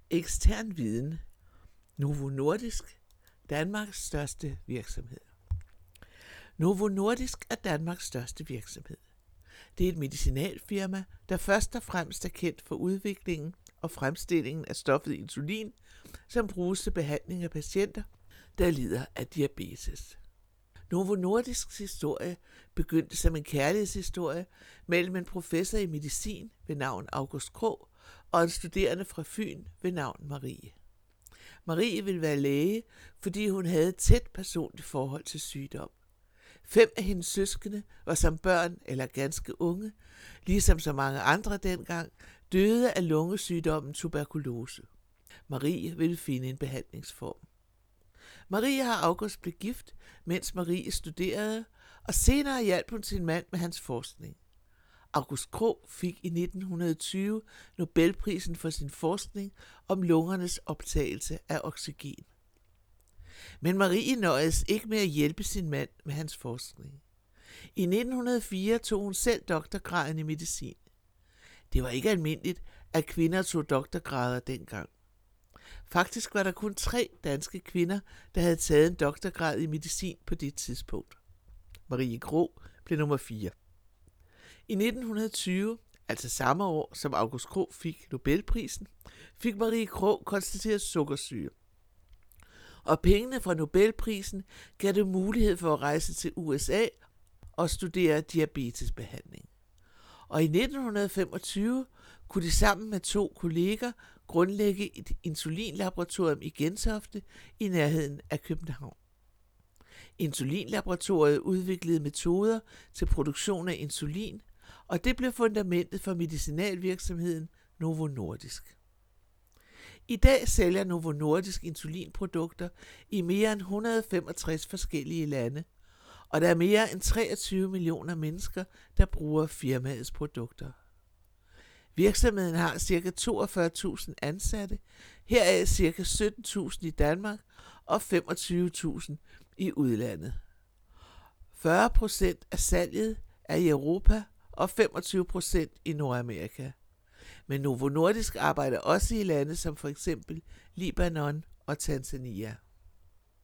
Ekstern viden. Novo Nordisk, Danmarks største virksomhed. Novo Nordisk er Danmarks største virksomhed. Det er et medicinalfirma, der først og fremmest er kendt for udviklingen og fremstillingen af stoffet insulin, som bruges til behandling af patienter, der lider af diabetes. Novo Nordisks historie begyndte som en kærlighedshistorie mellem en professor i medicin ved navn August Krogh og en studerende fra Fyn ved navn Marie. Marie ville være læge, fordi hun havde et tæt personligt forhold til sygdom. 5 af hendes søskende var som børn eller ganske unge, ligesom så mange andre dengang, døde af lungesygdommen tuberkulose. Marie ville finde en behandlingsform. Marie og August blev gift, mens Marie studerede, og senere hjalp hun sin mand med hans forskning. August Krogh fik i 1920 Nobelprisen for sin forskning om lungernes optagelse af oxygen. Men Marie nøjedes ikke med at hjælpe sin mand med hans forskning. I 1904 tog hun selv doktorgraden i medicin. Det var ikke almindeligt, at kvinder tog doktorgrader dengang. Faktisk var der kun 3 danske kvinder, der havde taget en doktorgrad i medicin på det tidspunkt. Marie Krogh blev nummer 4. I 1920, altså samme år som August Krogh fik Nobelprisen, fik Marie Krogh konstateret sukkersyge. Og pengene fra Nobelprisen gav det mulighed for at rejse til USA og studere diabetesbehandling. Og i 1925 kunne de sammen med 2 kolleger grundlægge et insulinlaboratorium i Gentofte i nærheden af København. Insulinlaboratoriet udviklede metoder til produktion af insulin, og det blev fundamentet for medicinalvirksomheden Novo Nordisk. I dag sælger Novo Nordisk insulinprodukter i mere end 165 forskellige lande, og der er mere end 23 millioner mennesker, der bruger firmaets produkter. Virksomheden har ca. 42.000 ansatte, heraf ca. 17.000 i Danmark og 25.000 i udlandet. 40% af salget er i Europa og 25% i Nordamerika. Men Novo Nordisk arbejder også i lande som for eksempel Libanon og Tanzania.